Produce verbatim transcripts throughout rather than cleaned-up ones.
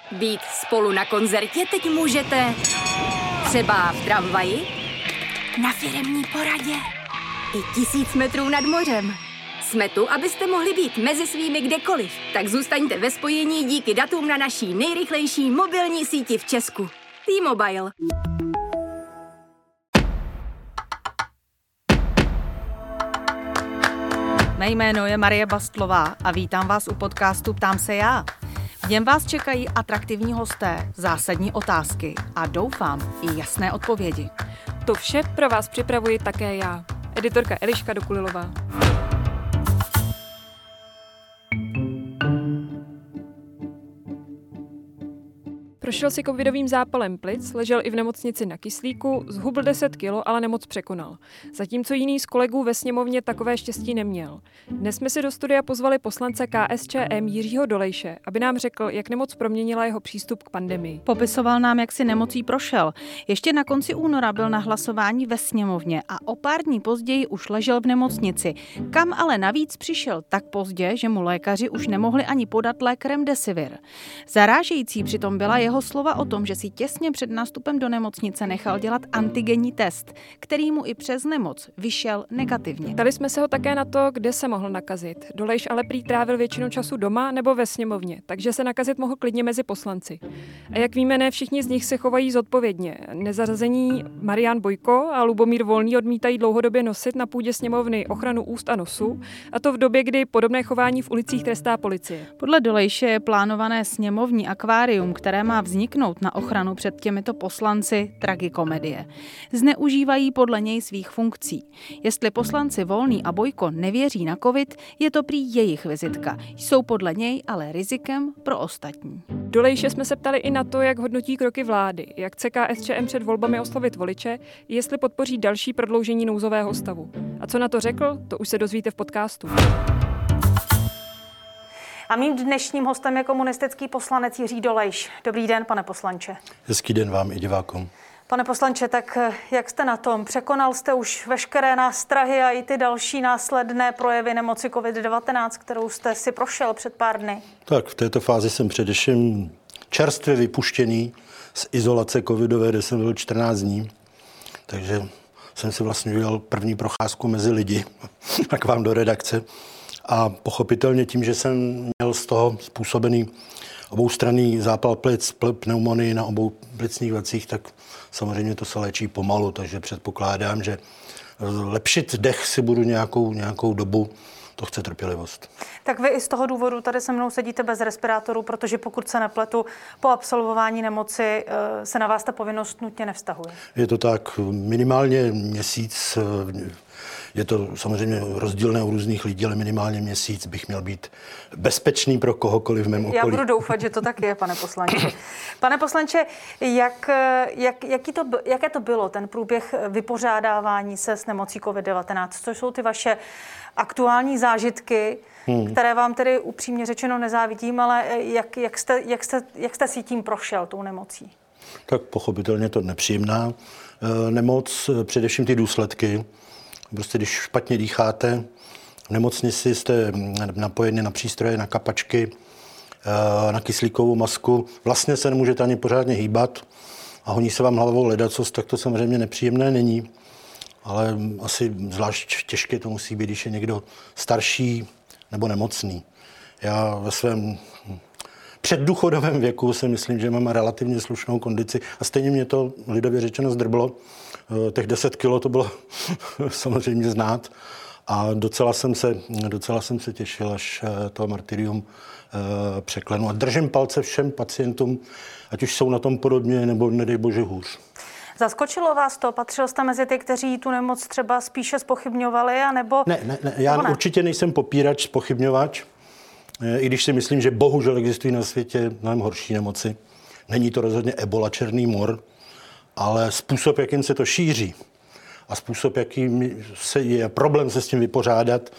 Být spolu na koncertě teď můžete třeba v tramvaji, na firemní poradě i tisíc metrů nad mořem. Jsme tu, abyste mohli být mezi svými kdekoliv. Tak zůstaňte ve spojení díky datům na naší nejrychlejší mobilní síti v Česku. T-Mobile. Mé jméno je Marie Bastlová a vítám vás u podcastu Ptám se já. V něm vás čekají atraktivní hosté, zásadní otázky a doufám i jasné odpovědi. To vše pro vás připravuji také já, editorka Eliška Dokulilová. Prošel si covidovým zápalem plic, ležel i v nemocnici na kyslíku, zhubl deset kilo, ale nemoc překonal. Zatímco jiný z kolegů ve sněmovně takové štěstí neměl. Dnes jsme si do studia pozvali poslance K S Č M Jiřího Dolejše, aby nám řekl, jak nemoc proměnila jeho přístup k pandemii. Popisoval nám, jak si nemocí prošel. Ještě na konci února byl na hlasování ve sněmovně a o pár dní později už ležel v nemocnici. Kam ale navíc přišel tak pozdě, že mu lékaři už nemohli ani podat lék Remdesivir. Zarážející přitom byla jeho slova o tom, že si těsně před nástupem do nemocnice nechal dělat antigenní test, který mu i přes nemoc vyšel negativně. Ptali jsme se ho také na to, kde se mohl nakazit. Dolejš ale prý trávil většinu času doma nebo ve sněmovně, takže se nakazit mohl klidně mezi poslanci. A jak víme, ne všichni z nich se chovají zodpovědně. Nezařazení Marian Bojko a Lubomír Volný odmítají dlouhodobě nosit na půdě sněmovny ochranu úst a nosu, a to v době, kdy podobné chování v ulicích trestá policie. Podle Dolejše je plánované sněmovní akvárium, které má vzniknout na ochranu před těmito poslanci, tragikomedie. Zneužívají podle něj svých funkcí. Jestli poslanci Volný a Bojko nevěří na covid, je to prý jejich vizitka. Jsou podle něj ale rizikem pro ostatní. Dolejše jsme se ptali i na to, jak hodnotí kroky vlády, jak chce K S Č M před volbami oslovit voliče, jestli podpoří další prodloužení nouzového stavu. A co na to řekl, to už se dozvíte v podcastu. A mým dnešním hostem je komunistický poslanec Jiří Dolejš. Dobrý den, pane poslanče. Hezký den vám i divákům. Pane poslanče, tak jak jste na tom? Překonal jste už veškeré nástrahy a i ty další následné projevy nemoci covid devatenáct, kterou jste si prošel před pár dny? Tak v této fázi jsem především čerstvě vypuštěný z izolace covidové, kde jsem byl čtrnáct dní. Takže jsem si vlastně udělal první procházku mezi lidi, tak vám do redakce. A pochopitelně tím, že jsem měl z toho způsobený oboustranný zápal plic, pneumonii na obou plicních vacích, tak samozřejmě to se léčí pomalu, takže předpokládám, že lepšit dech si budu nějakou, nějakou dobu, to chce trpělivost. Tak vy i z toho důvodu tady se mnou sedíte bez respirátoru, protože pokud se nepletu, po absolvování nemoci se na vás ta povinnost nutně nevztahuje. Je to tak, minimálně měsíc. Je to samozřejmě rozdílné u různých lidí, ale minimálně měsíc bych měl být bezpečný pro kohokoliv v mém okolí. Já budu doufat, že to tak je, pane poslanče. Pane poslanče, jak, jak, jaký to, jaké to bylo, ten průběh vypořádávání se s nemocí covid devatenáct? Co jsou ty vaše aktuální zážitky, hmm. které vám tedy upřímně řečeno nezávidím, ale jak, jak, jste, jak, jste, jak jste si tím prošel, tou nemocí? Tak pochopitelně to nepříjemná nemoc, především ty důsledky. Prostě když špatně dýcháte, v nemocnici jste napojeni na přístroje, na kapačky, na kyslíkovou masku, vlastně se nemůžete ani pořádně hýbat a honí se vám hlavou ledacos, tak to samozřejmě nepříjemné není. Ale asi zvlášť těžké to musí být, když je někdo starší nebo nemocný. Já ve svém předdůchodovém věku si myslím, že mám relativně slušnou kondici a stejně mě to lidově řečeno zdrblo. Těch deset kilo to bylo samozřejmě znát a docela jsem se, docela jsem se těšil, až to martyrium překlenu. A držím palce všem pacientům, ať už jsou na tom podobně, nebo nedej bože hůř. Zaskočilo vás to? Patřil jste mezi ty, kteří tu nemoc třeba spíše zpochybňovali, anebo... Ne, ne, ne já ne? určitě nejsem popírač, zpochybňovač, i když si myslím, že bohužel existují na světě mnohem horší nemoci. Není to rozhodně ebola, černý mor, ale způsob, jakým se to šíří a způsob, jakým se je problém se s tím vypořádat,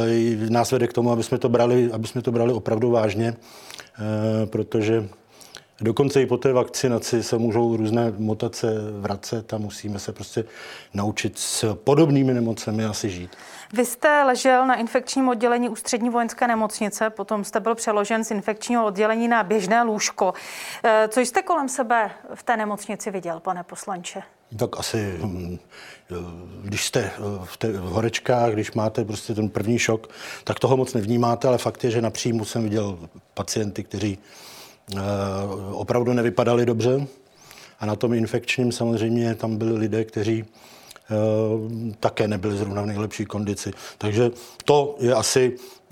nás vede k tomu, aby jsme to brali, aby jsme to brali opravdu vážně, protože Dokonce i po té vakcinaci se můžou různé mutace vracet a musíme se prostě naučit s podobnými nemocemi asi žít. Vy jste ležel na infekčním oddělení Ústřední vojenské nemocnice, potom jste byl přeložen z infekčního oddělení na běžné lůžko. Co jste kolem sebe v té nemocnici viděl, pane poslanče? Tak asi, když jste v, té, v horečkách, když máte prostě ten první šok, tak toho moc nevnímáte, ale fakt je, že napřímo jsem viděl pacienty, kteří opravdu nevypadali dobře. A na tom infekčním samozřejmě tam byli lidé, kteří také nebyli zrovna v nejlepší kondici. Takže to je asi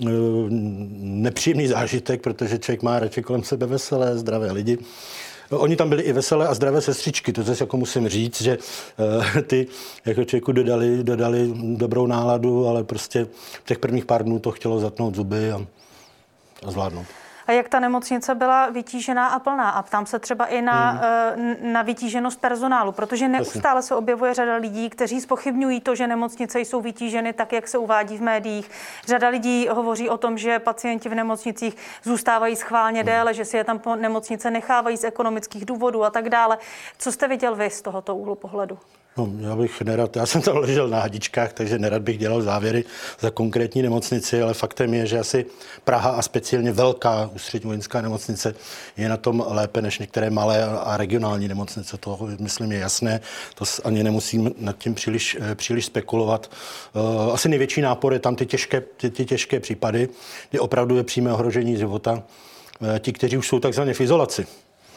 nepříjemný zážitek, protože člověk má radši kolem sebe veselé, zdravé lidi. Oni tam byli i veselé a zdravé sestřičky, to zase jako musím říct, že ty jako člověku dodali, dodali dobrou náladu, ale prostě v těch prvních pár dnů to chtělo zatnout zuby a, a zvládnout. A jak ta nemocnice byla vytížená a plná? A ptám se třeba i na, hmm. na vytíženost personálu, protože neustále se objevuje řada lidí, kteří zpochybňují to, že nemocnice jsou vytíženy tak, jak se uvádí v médiích. Řada lidí hovoří o tom, že pacienti v nemocnicích zůstávají schválně hmm. déle, že si je tam nemocnice nechávají z ekonomických důvodů a tak dále. Co jste viděl vy z tohoto úhlu pohledu? No, já bych nerad, já jsem tam ležel na hadičkách, takže nerad bych dělal závěry za konkrétní nemocnici, ale faktem je, že asi Praha a speciálně velká Ústřední vojenská nemocnice je na tom lépe než některé malé a regionální nemocnice. To, myslím, je jasné, to ani nemusím nad tím příliš, příliš spekulovat. Asi největší nápor je tam ty těžké, ty, ty těžké případy, kdy opravdu je přímé ohrožení života. Ti, kteří už jsou takzvaně v izolaci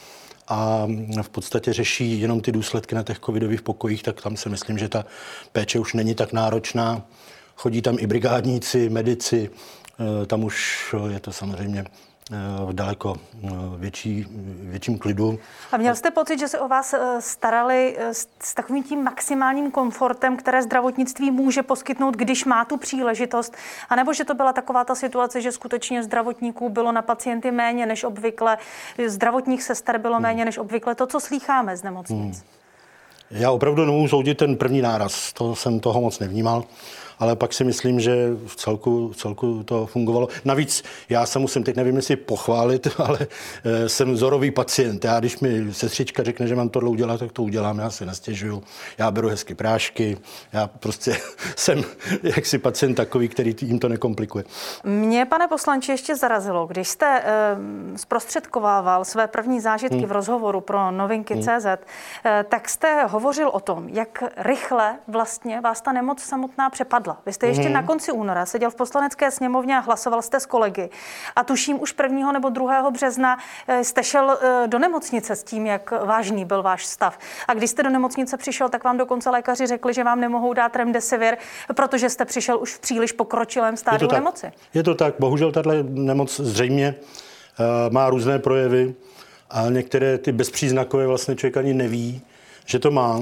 a v podstatě řeší jenom ty důsledky na těch covidových pokojích, tak tam si myslím, že ta péče už není tak náročná. Chodí tam i brigádníci, medici, tam už je to samozřejmě v daleko větší, větším klidu. A měl jste pocit, že se o vás starali s takovým tím maximálním komfortem, které zdravotnictví může poskytnout, když má tu příležitost? A nebo že to byla taková ta situace, že skutečně zdravotníků bylo na pacienty méně než obvykle, zdravotních sester bylo méně než obvykle, to, co slýcháme z nemocnic? Hmm. Já opravdu nemůžu soudit ten první náraz, to jsem toho moc nevnímal. Ale pak si myslím, že v celku, v celku to fungovalo. Navíc já se musím, teď nevím, jestli pochválit, ale e, jsem vzorový pacient. Já, když mi sestřička řekne, že mám tohle udělat, tak to udělám, já se nestěžuju. Já beru hezky prášky, já prostě jsem jaksi pacient takový, který jim to nekomplikuje. Mě, pane poslanče, ještě zarazilo, když jste e, zprostředkovával své první zážitky hmm. v rozhovoru pro novinky tečka cé zet, e, tak jste hovořil o tom, jak rychle vlastně vás ta nemoc samotná přepadla. Vy jste ještě mm. na konci února seděl v Poslanecké sněmovně a hlasoval jste s kolegy. A tuším už prvního nebo druhého března jste šel do nemocnice s tím, jak vážný byl váš stav. A když jste do nemocnice přišel, tak vám dokonce lékaři řekli, že vám nemohou dát remdesivir, protože jste přišel už v příliš pokročilém stádiu nemoci. Je to tak. Bohužel tato nemoc zřejmě uh, má různé projevy a některé ty bezpříznakové vlastně člověk ani neví, že to má.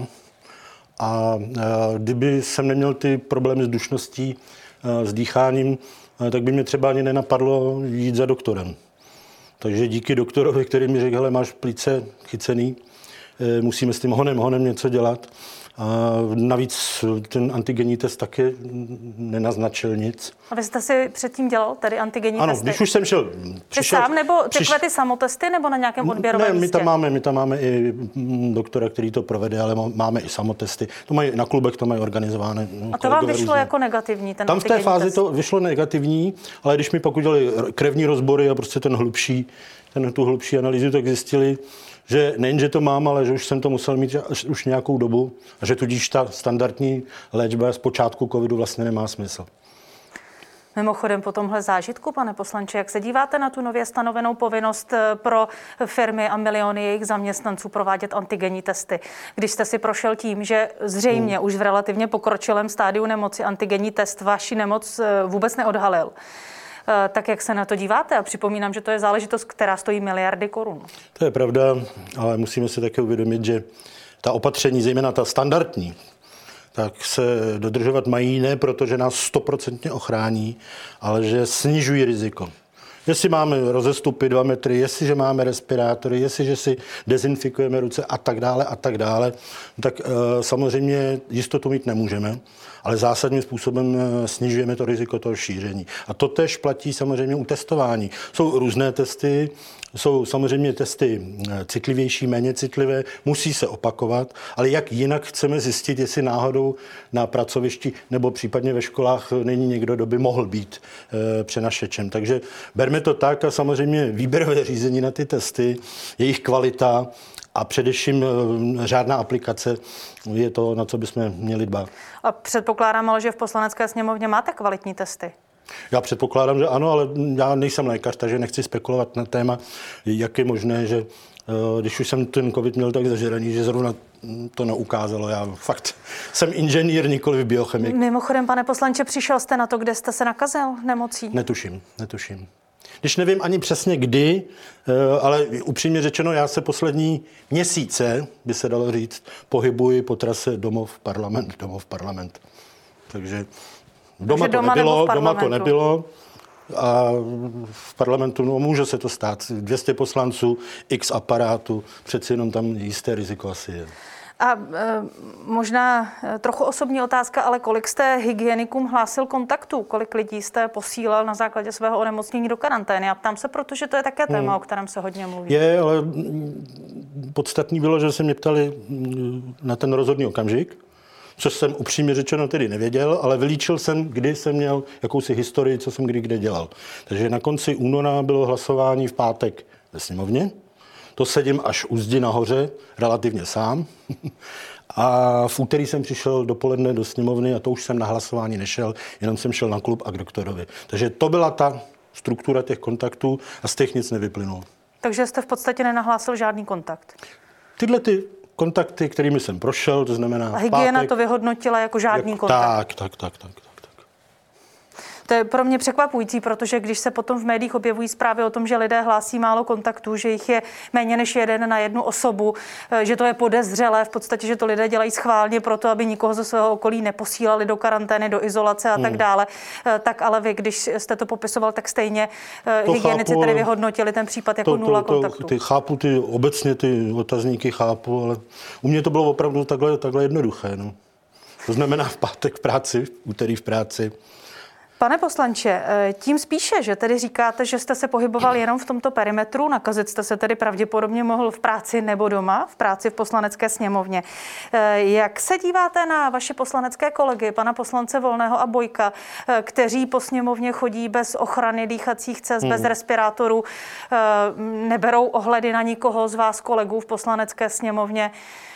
A kdyby jsem neměl ty problémy s dušností, s dýcháním, tak by mě třeba ani nenapadlo jít za doktorem. Takže díky doktorovi, který mi řekl, hele, máš plíce chycený, musíme s tím honem, honem něco dělat. A navíc ten antigenní test taky nenaznačil nic. A vy jste si předtím dělal tady antigenní ano, testy? Ano, když už jsem šel... Přišel, Ty sám nebo přišel, takové ty samotesty nebo na nějakém odběrovém místě? Ne, my místě? tam máme, my tam máme i doktora, který to provede, ale máme i samotesty. To mají na klubech, to mají organizované. A to vám vyšlo různě. Jako negativní, ten tam v té fázi test. To vyšlo negativní, ale když mi pak udělali krevní rozbory a prostě ten hlubší, ten, tu hlubší analýzu, tak zjistili, že nejen, že to mám, ale že už jsem to musel mít už nějakou dobu a že tudíž ta standardní léčba z počátku covidu vlastně nemá smysl. Mimochodem po tomhle zážitku, pane poslanče, jak se díváte na tu nově stanovenou povinnost pro firmy a miliony jejich zaměstnanců provádět antigenní testy? Když jste si prošel tím, že zřejmě hmm. už v relativně pokročilém stádiu nemoci antigenní test vaši nemoc vůbec neodhalil, tak jak se na to díváte? A připomínám, že to je záležitost, která stojí miliardy korun. To je pravda, ale musíme si také uvědomit, že ta opatření, zejména ta standardní, tak se dodržovat mají ne proto, že nás stoprocentně ochrání, ale že snižují riziko. Jestli máme rozestupy dva metry, jestliže máme respirátory, jestliže si dezinfikujeme ruce a tak dále a tak dále, tak e, samozřejmě jistotu mít nemůžeme, ale zásadním způsobem snižujeme to riziko toho šíření. A to též platí samozřejmě u testování. Jsou různé testy, jsou samozřejmě testy citlivější, méně citlivé, musí se opakovat, ale jak jinak chceme zjistit, jestli náhodou na pracovišti nebo případně ve školách není někdo, kdo by mohl být e, přenašečem. Takže berme to tak a samozřejmě výběrové řízení na ty testy, jejich kvalita a především e, řádná aplikace je to, na co bychom měli dbát. A předpokládám, ale že v Poslanecké sněmovně máte kvalitní testy. Já předpokládám, že ano, ale já nejsem lékař, takže nechci spekulovat na téma, jak je možné, že když už jsem ten covid měl tak zažraný, že zrovna to neukázalo. Já fakt jsem inženýr, nikoli biochemik. Mimochodem, pane poslanče, přišel jste na to, kde jste se nakazil nemocí? Netuším, netuším. Když nevím ani přesně kdy, ale upřímně řečeno, já se poslední měsíce, by se dalo říct, pohybuji po trase domov parlament, domov parlament. Takže doma, to, nebylo, doma to nebylo a v parlamentu, no může se to stát, dvě stě poslanců, x aparátu, přeci jenom tam jisté riziko asi je. A e, možná trochu osobní otázka, ale kolik jste hygienikům hlásil kontaktů? Kolik lidí jste posílal na základě svého onemocnění do karantény? A ptám se, protože to je také téma, hmm. o kterém se hodně mluví. Je, ale podstatný bylo, že se mě ptali na ten rozhodný okamžik, což jsem upřímně řečeno tedy nevěděl, ale vylíčil jsem, kdy jsem měl jakousi historii, co jsem kdy kde dělal. Takže na konci února bylo hlasování v pátek ve sněmovně. To sedím až u zdi nahoře, relativně sám. A v úterý jsem přišel dopoledne do sněmovny a to už jsem na hlasování nešel, jenom jsem šel na klub a k doktorovi. Takže to byla ta struktura těch kontaktů a z těch nic nevyplynulo. Takže jste v podstatě nenahlásil žádný kontakt? Tyhle ty kontakty, kterými jsem prošel, to znamená a hygiena pátek, to vyhodnotila jako žádný jako, kontakt? Tak, tak, tak, tak, tak, tak. To je pro mě překvapující, protože když se potom v médiích objevují zprávy o tom, že lidé hlásí málo kontaktů, že jich je méně než jeden na jednu osobu, že to je podezřelé, v podstatě, že to lidé dělají schválně proto, aby nikoho ze svého okolí neposílali do karantény, do izolace a hmm. tak dále. Tak ale vy, když jste to popisoval, tak stejně to hygienici chápu, tady vyhodnotili ten případ jako to, nula to, to, kontaktů. Ty chápu, ty obecně ty otazníky chápu, ale u mě to bylo opravdu takhle, takhle jednoduché. No. To znamená v pátek v práci, v úterý v práci. Pane poslanče, tím spíše, že tedy říkáte, že jste se pohyboval jenom v tomto perimetru, nakazit jste se tedy pravděpodobně mohl v práci nebo doma, v práci v Poslanecké sněmovně. Jak se díváte na vaše poslanecké kolegy, pana poslance Volného a Bojka, kteří po sněmovně chodí bez ochrany dýchacích cest, hmm. bez respirátorů, neberou ohledy na nikoho z vás kolegů v Poslanecké sněmovně?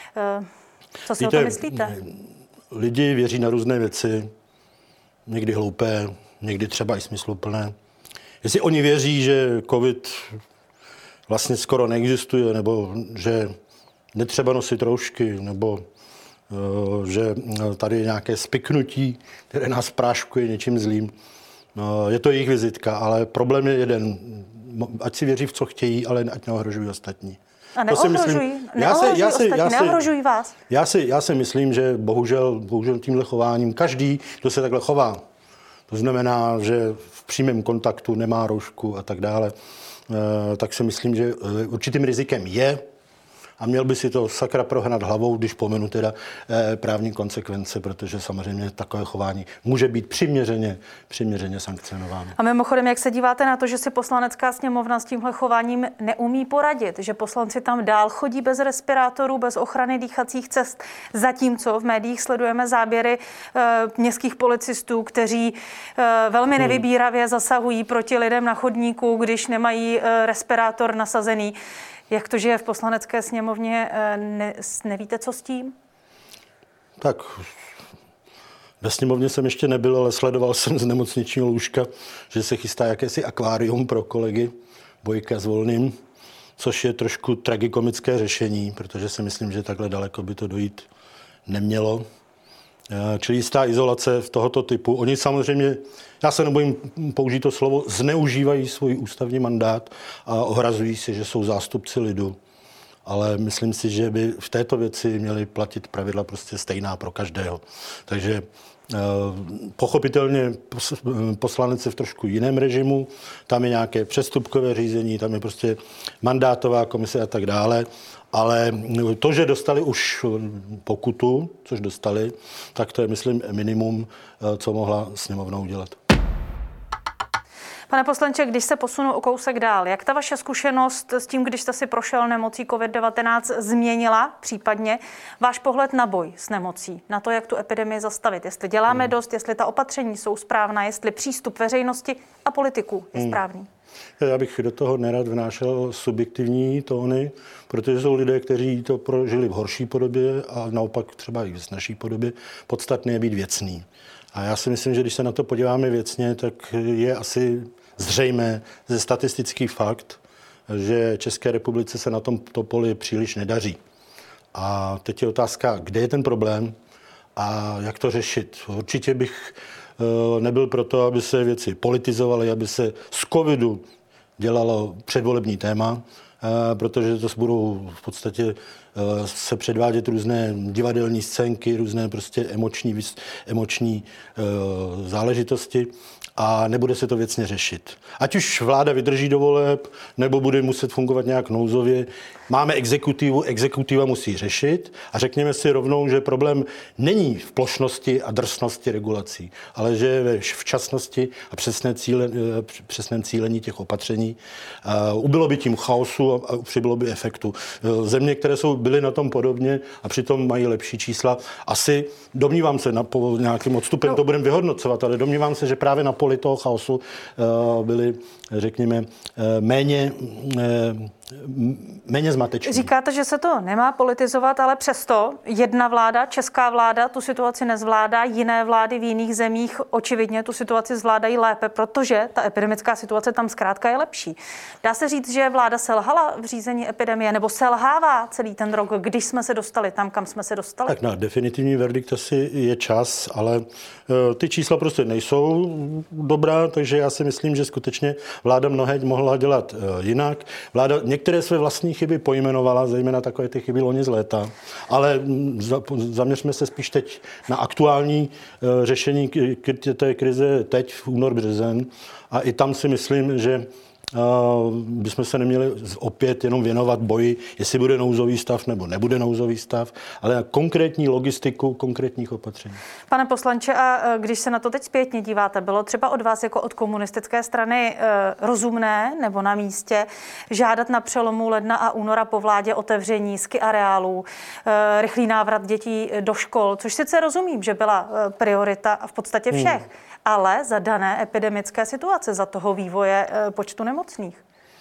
Co si Víte, o to myslíte? Lidi věří na různé věci. Někdy hloupé, někdy třeba i smysluplné. Jestli oni věří, že covid vlastně skoro neexistuje, nebo že netřeba nosit roušky, nebo uh, že tady je nějaké spiknutí, které nás práškuje něčím zlým, uh, je to jejich vizitka, ale problém je jeden. Ať si věří v co chtějí, ale ať neohrožují ostatní. A neohrožují? Neohrožují ostatní? Neohrožují vás? Já si, já si myslím, že bohužel, bohužel tímhle chováním každý, kdo se takhle chová, to znamená, že v přímém kontaktu nemá roušku a tak dále, tak si myslím, že určitým rizikem je a měl by si to sakra prohnat hlavou, když pomenu teda právní konsekvence, protože samozřejmě takové chování může být přiměřeně, přiměřeně sankcionováno. A mimochodem, jak se díváte na to, že si Poslanecká sněmovna s tímhle chováním neumí poradit, že poslanci tam dál chodí bez respirátorů, bez ochrany dýchacích cest, zatímco v médiích sledujeme záběry e, městských policistů, kteří e, velmi hmm. nevybíravě zasahují proti lidem na chodníku, když nemají e, respirátor nasazený. Jak to, že je v Poslanecké sněmovně, ne, nevíte, co s tím? Tak ve sněmovně jsem ještě nebyl, ale sledoval jsem z nemocničního lůžka, že se chystá jakési akvárium pro kolegy Bojka s Volným, což je trošku tragikomické řešení, protože si myslím, že takhle daleko by to dojít nemělo. Čili jistá izolace v tohoto typu. Oni samozřejmě, já se nebojím použít to slovo, zneužívají svůj ústavní mandát a ohrazují si, že jsou zástupci lidu. Ale myslím si, že by v této věci měly platit pravidla prostě stejná pro každého. Takže pochopitelně poslanec je v trošku jiném režimu, tam je nějaké přestupkové řízení, tam je prostě mandátová komise a tak dále. Ale to, že dostali už pokutu, což dostali, tak to je, myslím, minimum, co mohla sněmovna udělat. Pane poslanče, když se posunu o kousek dál, jak ta vaše zkušenost s tím, když jste si prošel nemocí covid devatenáct, změnila případně váš pohled na boj s nemocí, na to, jak tu epidemii zastavit? Jestli děláme hmm. dost, jestli ta opatření jsou správná, jestli přístup veřejnosti a politiků je správný? Já bych do toho nerad vnášel subjektivní tóny, protože jsou lidé, kteří to prožili v horší podobě a naopak třeba i v snazší podobě. Podstatné je být věcný. A já si myslím, že když se na to podíváme věcně, tak je asi zřejmé ze statistických fakt, že České republice se na tomto poli příliš nedaří. A teď je otázka, kde je ten problém a jak to řešit. Určitě bych nebyl proto, aby se věci politizovaly, aby se z covidu dělalo předvolební téma, protože to budou v podstatě se předvádět různé divadelní scénky, různé prostě emoční, emoční záležitosti a nebude se to věcně řešit. Ať už vláda vydrží do voleb, nebo bude muset fungovat nějak nouzově. Máme exekutivu, exekutiva musí řešit a řekněme si rovnou, že problém není v plošnosti a drsnosti regulací, ale že je ve včasnosti a přesné cíle, přesném cílení těch opatření. Ubylo by tím chaosu a přibylo by efektu. Země, které jsou, byly na tom podobně a přitom mají lepší čísla, asi domnívám se, na, po nějakým odstupem no. to budeme vyhodnocovat, ale domnívám se, že právě na poli toho chaosu byly, řekněme, méně méně zmatečný. Říkáte, že se to nemá politizovat, ale přesto jedna vláda, česká vláda, tu situaci nezvládá, jiné vlády v jiných zemích očividně tu situaci zvládají lépe, protože ta epidemická situace tam zkrátka je lepší. Dá se říct, že vláda selhala v řízení epidemie, nebo selhává celý ten rok, když jsme se dostali tam, kam jsme se dostali? Tak na definitivní verdikt asi je čas, ale ty čísla prostě nejsou dobrá, takže já si myslím, že skutečně vláda mnohé mohla dělat jinak. Vláda některé své vlastní chyby pojmenovala, zejména takové ty chyby loni z léta, ale zaměřme se spíš teď na aktuální řešení té krize teď v únor březen a i tam si myslím, že bychom se neměli opět jenom věnovat boji, jestli bude nouzový stav nebo nebude nouzový stav, ale na konkrétní logistiku konkrétních opatření. Pane poslanče, a když se na to teď zpětně díváte, bylo třeba od vás jako od komunistické strany rozumné nebo na místě žádat na přelomu ledna a února po vládě otevření ski areálů, rychlý návrat dětí do škol, což sice rozumím, že byla priorita v podstatě všech, hmm. ale za dané epidemické situace, za toho vývoje počtu nemocných?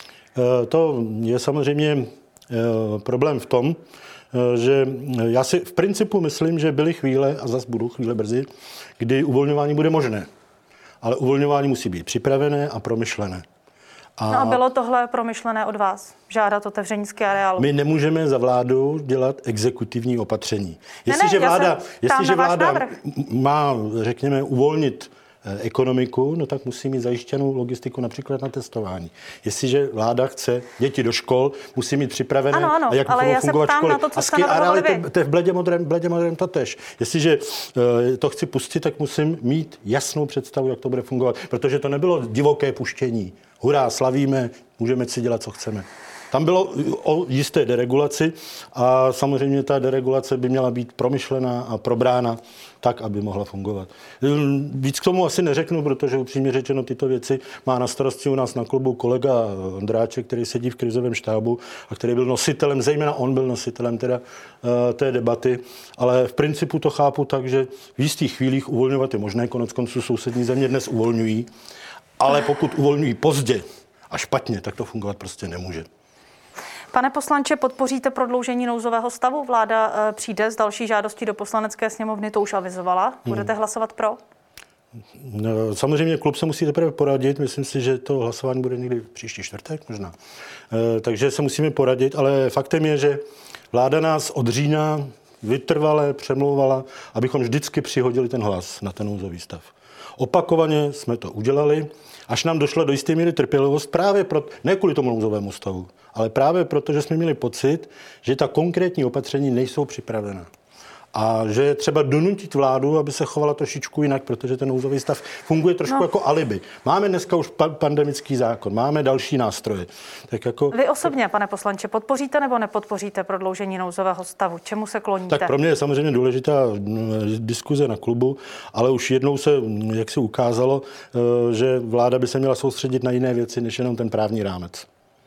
To je samozřejmě problém v tom, že já si v principu myslím, že byly chvíle, a zase budou chvíle brzy, kdy uvolňování bude možné. Ale uvolňování musí být připravené a promyšlené. A, no a bylo tohle promyšlené od vás? Žádat otevření ski areálu? My nemůžeme za vládu dělat exekutivní opatření. Jestliže vláda, jestliže vláda má, řekněme, uvolnit ekonomiku, no tak musí mít zajištěnou logistiku například na testování. Jestliže vláda chce děti do škol, musí mít připravené, ano, ano, a jak ale já fungovat se ptám školy. Na to, co a ski areály, to, to je v bledě modrém, bledě modrém to tež. Jestliže uh, to chci pustit, tak musím mít jasnou představu, jak to bude fungovat. Protože to nebylo divoké puštění. Hurá, slavíme, můžeme si dělat, co chceme. Tam bylo o jisté deregulaci a samozřejmě ta deregulace by měla být promyšlená a probrána tak, aby mohla fungovat. Víc k tomu asi neřeknu, protože upřímně řečeno tyto věci má na starosti u nás na klubu kolega Ondráček, který sedí v krizovém štábu a který byl nositelem, zejména on byl nositelem teda té debaty, ale v principu to chápu tak, že v jistých chvílích uvolňovat je možné, konec konců sousední země dnes uvolňují, ale pokud uvolňují pozdě a špatně, tak to fungovat prostě nemůže. Pane poslanče, podpoříte prodloužení nouzového stavu? Vláda přijde s další žádostí do Poslanecké sněmovny, to už avizovala. Budete hlasovat pro? Samozřejmě klub se musí teprve poradit. Myslím si, že to hlasování bude někdy příští čtvrtek možná. Takže se musíme poradit, ale faktem je, že vláda nás od října vytrvale přemlouvala, abychom vždycky přihodili ten hlas na ten nouzový stav. Opakovaně jsme to udělali, až nám došla do jisté míry trpělivost právě pro, ne kvůli tomu nouzovému stavu, ale právě proto, že jsme měli pocit, že ta konkrétní opatření nejsou připravena. A že je třeba donutit vládu, aby se chovala trošičku jinak, protože ten nouzový stav funguje trošku no. jako alibi. Máme dneska už pa- pandemický zákon, máme další nástroje. Tak jako... Vy osobně, pane poslanče, podpoříte nebo nepodpoříte prodloužení nouzového stavu? Čemu se kloníte? Tak pro mě je samozřejmě důležitá diskuze na klubu, ale už jednou se, jak se ukázalo, že vláda by se měla soustředit na jiné věci, než jenom ten právní rámec.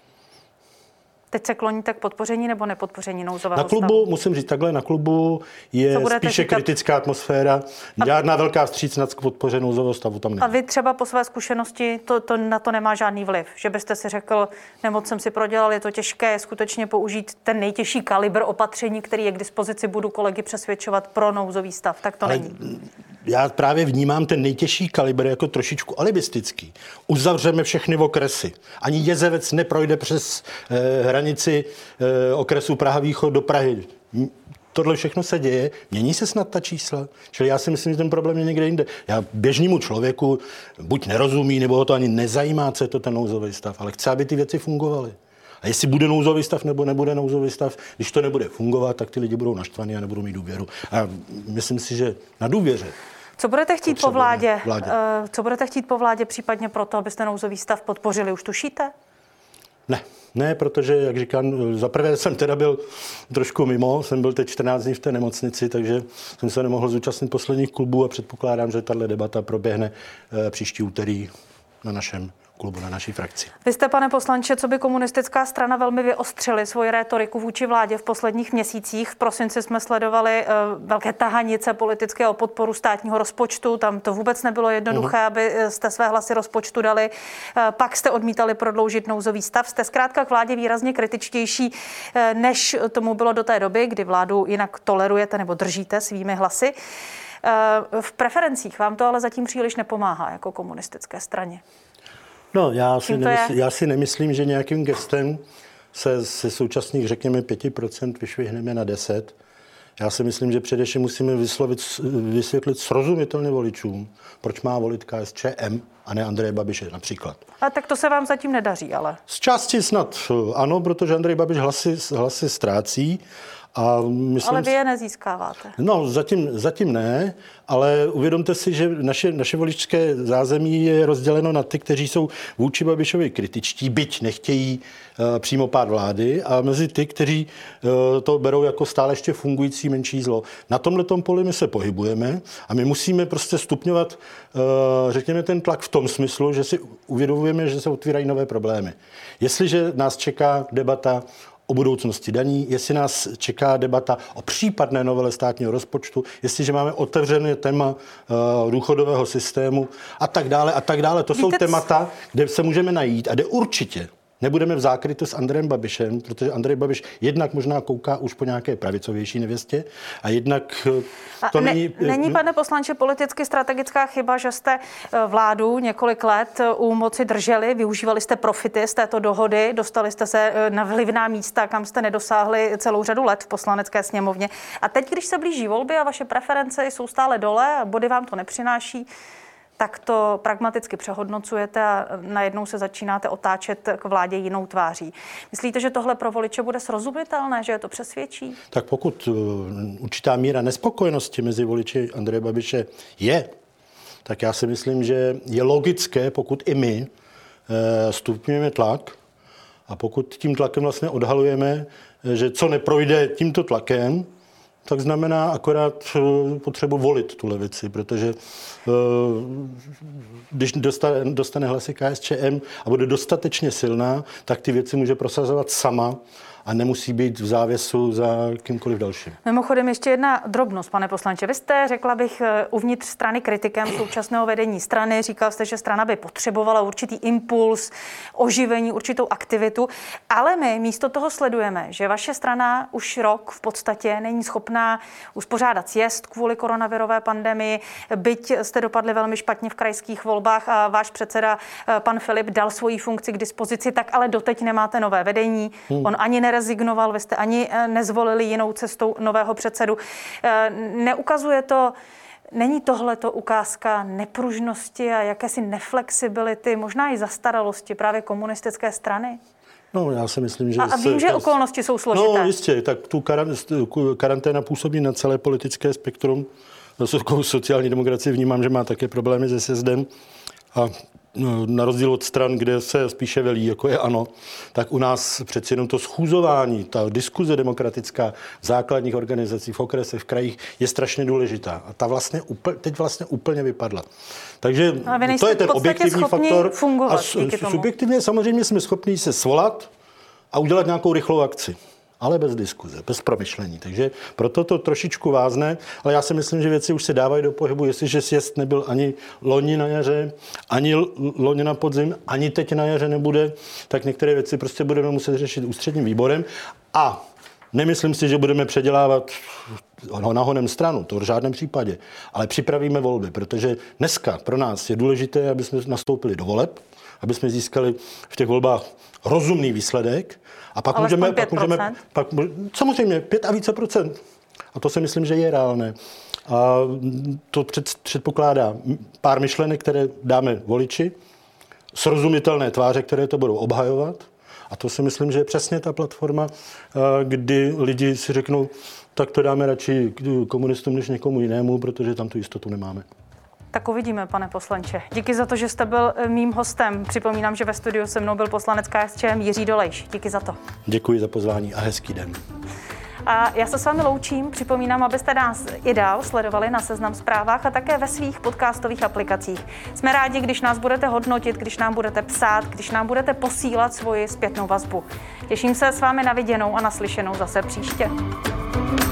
Teď se kloníte k podpoření nebo nepodpoření nouzového Na klubu, stavu? musím říct takhle, na klubu je spíše říkat... kritická atmosféra. Žádná velká vstřícnost k podpoře nouzového stavu tam není. A vy třeba po své zkušenosti to, to, na to nemá žádný vliv? Že byste si řekl, nemoc jsem si prodělal, je to těžké skutečně použít ten nejtěžší kalibr opatření, který je k dispozici, budu kolegy přesvědčovat pro nouzový stav. Tak to Ale není. Já právě vnímám ten nejtěžší kalibr jako trošičku alibistický. Uzavřeme všechny okresy. Ani Jezevec neprojde přes eh, hranici eh, okresu Praha-Východ do Prahy. Tohle všechno se děje. Mění se snad ta čísla? Čili já si myslím, že ten problém je někde jinde. Já běžnému člověku buď nerozumí, nebo ho to ani nezajímá, co je to ten nouzový stav, ale chce, aby ty věci fungovaly. A jestli bude nouzový stav nebo nebude nouzový stav, když to nebude fungovat, tak ty lidi budou naštvaní a nebudou mít důvěru. A myslím si, že na důvěře. Co budete chtít po vládě? vládě? Co budete chtít po vládě případně proto, abyste nouzový stav podpořili? Už tušíte? Ne, ne, protože, jak říkám, zaprvé jsem teda byl trošku mimo, jsem byl teď čtrnáct dní v té nemocnici, takže jsem se nemohl zúčastnit posledních klubů a předpokládám, že tahle debata proběhne příští úterý na našem klubu, na naší frakci. Vy jste, pane poslanče, co by komunistická strana velmi vyostřili svoji rétoriku vůči vládě v posledních měsících. V prosinci jsme sledovali uh, velké tahanice politické o podporu státního rozpočtu. Tam to vůbec nebylo jednoduché, uh-huh. aby jste své hlasy rozpočtu dali. Uh, pak jste odmítali prodloužit nouzový stav. Jste zkrátka k vládě výrazně kritičtější, uh, než tomu bylo do té doby, kdy vládu jinak tolerujete nebo držíte svými hlasy. Uh, v preferencích vám to ale zatím příliš nepomáhá jako komunistické straně. No, já si, nemysl, já si nemyslím, že nějakým gestem se ze současných, řekněme, pět procent vyšvihneme na deset. Já si myslím, že především musíme vyslovit, vysvětlit srozumitelně voličům, proč má volit K S Č M a ne Andreje Babiše například. A tak to se vám zatím nedaří, ale... Z části snad ano, protože Andrej Babiš hlasy, hlasy ztrácí. A myslím, ale vy je nezískáváte. No, zatím, zatím ne, ale uvědomte si, že naše, naše voličské zázemí je rozděleno na ty, kteří jsou vůči Babišovi kritičtí, byť nechtějí uh, přímo pád vlády, a mezi ty, kteří uh, to berou jako stále ještě fungující menší zlo. Na tomhletom poli my se pohybujeme a my musíme prostě stupňovat, uh, řekněme, ten tlak v tom smyslu, že si uvědomujeme, že se otvírají nové problémy. Jestliže nás čeká debata o budoucnosti daní, jestli nás čeká debata o případné novele státního rozpočtu, jestliže máme otevřené téma uh, důchodového systému a tak dále a tak dále. To Víte, jsou témata, kde se můžeme najít a kde určitě nebudeme v zákrytu s Andrejem Babišem, protože Andrej Babiš jednak možná kouká už po nějaké pravicovější nevěstě a jednak to a ne, není... Není, pane poslanče, politicky strategická chyba, že jste vládu několik let u moci drželi, využívali jste profity z této dohody, dostali jste se na vlivná místa, kam jste nedosáhli celou řadu let v Poslanecké sněmovně. A teď, když se blíží volby a vaše preference jsou stále dole a body vám to nepřináší, tak to pragmaticky přehodnocujete a najednou se začínáte otáčet k vládě jinou tváří. Myslíte, že tohle pro voliče bude srozumitelné, že je to přesvědčí? Tak pokud určitá míra nespokojenosti mezi voliči Andreje Babiše je, tak já si myslím, že je logické, pokud i my stupňujeme tlak a pokud tím tlakem vlastně odhalujeme, že co neprojde tímto tlakem, tak znamená akorát potřebu volit tu levici, protože když dostane, dostane hlasy K S Č M a bude dostatečně silná, tak ty věci může prosazovat sama a nemusí být v závěsu za kýmkoliv dalším. Mimochodem ještě jedna drobnost, pane poslanče. Vy jste, řekla bych, uvnitř strany kritikem současného vedení strany. Říkal jste, že strana by potřebovala určitý impuls, oživení, určitou aktivitu, ale my místo toho sledujeme, že vaše strana už rok v podstatě není schopná uspořádat sjezd kvůli koronavirové pandemii, byť jste dopadli velmi špatně v krajských volbách a váš předseda pan Filip dal svoji funkci k dispozici, tak ale doteď nemáte nové vedení. Hmm. On ani nerezignoval, vy jste ani nezvolili jinou cestou nového předsedu. Neukazuje to, není tohleto ukázka nepružnosti a jakési neflexibility, možná i zastaralosti právě komunistické strany? No, já si myslím, že... A, a vím, se, že okolnosti jsou složité. No, jistě, tak tu karanténa působí na celé politické spektrum. Sociální demokracie vnímám, že má také problémy se sjezdem. A na rozdíl od stran, kde se spíše velí, jako je ANO, tak u nás přeci jenom to schůzování, ta diskuze demokratická v základních organizacích, v okresech, v krajích je strašně důležitá. A ta vlastně úplně, teď vlastně úplně vypadla. Takže to je ten objektivní faktor. A subjektivně samozřejmě jsme schopni se svolat a udělat nějakou rychlou akci. Ale bez diskuze, bez promyšlení. Takže proto to trošičku vázne, ale já si myslím, že věci už se dávají do pohybu, jestliže sjezd nebyl ani loni na jaře, ani loni na podzim, ani teď na jaře nebude, tak některé věci prostě budeme muset řešit ústředním výborem a nemyslím si, že budeme předělávat nahonem stranu, to v žádném případě, ale připravíme volby, protože dneska pro nás je důležité, aby jsme nastoupili do voleb, aby jsme získali v těch volbách rozumný výsledek a pak můžeme, pak můžeme, pak, samozřejmě pět a více procent. A to si myslím, že je reálné. A to před, předpokládá pár myšlenek, které dáme voliči, srozumitelné tváře, které to budou obhajovat. A to si myslím, že je přesně ta platforma, kdy lidi si řeknou, tak to dáme radši komunistům než někomu jinému, protože tam tu jistotu nemáme. Tak uvidíme, pane poslanče. Díky za to, že jste byl mým hostem. Připomínám, že ve studiu se mnou byl poslanec K S Č M Jiří Dolejš. Díky za to. Děkuji za pozvání a hezký den. A já se s vámi loučím. Připomínám, abyste nás i dál sledovali na Seznam Zprávách a také ve svých podcastových aplikacích. Jsme rádi, když nás budete hodnotit, když nám budete psát, když nám budete posílat svoji zpětnou vazbu. Těším se s vámi na viděnou a naslyšenou zase příště.